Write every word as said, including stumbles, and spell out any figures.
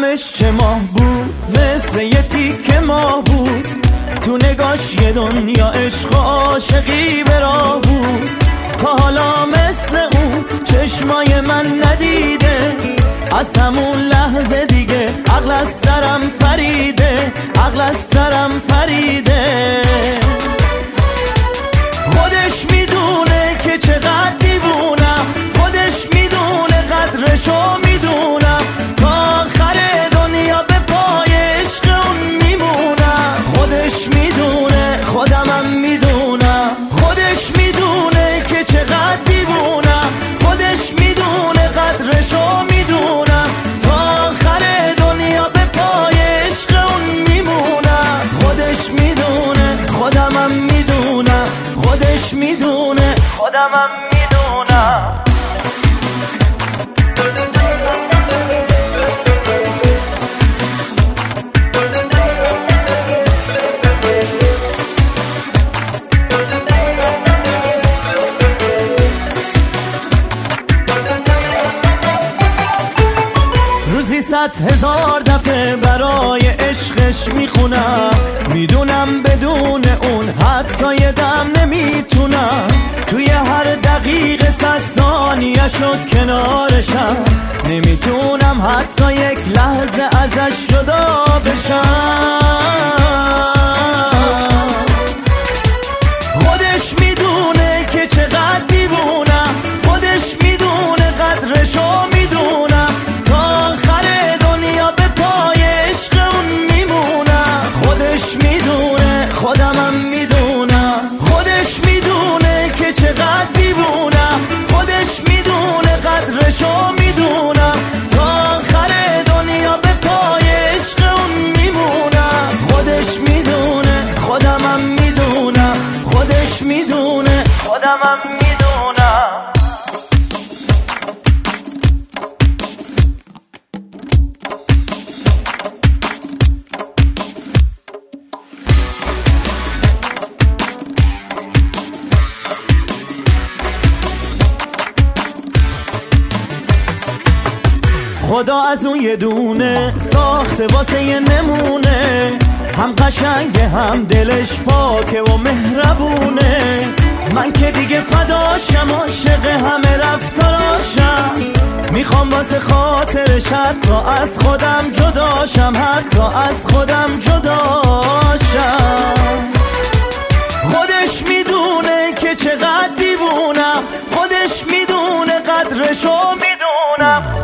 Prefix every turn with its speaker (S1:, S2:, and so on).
S1: دیدمش چه ماه بود، مثل یه تیک ماه بود. تو نگاش یه دنیا عشق و عاشقی به راه بود. تا حالا مثل اون چشمای من ندیده. از همون لحظه دیگه عقل از سرم پریده، عقل از سرم پریده. خودش میدونه که چقدر دیوونم، خودش میدونه قدرشو میدونم. تا آخر دنیا به پای عشق اون میمونم. خودش میدونه خودمم میدونم، خودش میدونه که چقدر دیوونم، خودش میدونه قدرشو میدونم. تا آخر دنیا به پای عشق اون میمونم. خودش میدونه خودمم میدونم، خودش میدونه خودمم میدونم. روزی صد هزار دفعه برای عشقش میخونم. میدونم بدون اون حتی یه دم نمیتونم. توی هر دقیقه صد ثانیه‌شو کنارشم. نمیتونم حتی یک لحظه ازش جدا بشم. خودش میدونه که چقدر دیوونم، خودش میدونه قدرشو میدونم. تا آخر دنیا به پای عشق اون میمونم. خودش میدونه خودمم میدونم، خودش میدونه که چقدر دیوونم، خودش میدونه قدرشو میدونم. تا آخر دنیا به پای عشق اون میمونم. خودش میدونه خودمم میدونم، خودش میدونه خودمم میدونم. خدا از اون یه دونه ساخته واسه یه نمونه. هم قشنگه هم دلش پاکه و مهربونه. من که دیگه فداشم، عاشق همه رفتاراشم. میخوام واسه خاطرش حتی از خودم جداشم، حتی از خودم جداشم. خودش میدونه که چقدر دیوونم، خودش میدونه قدرشو میدونم.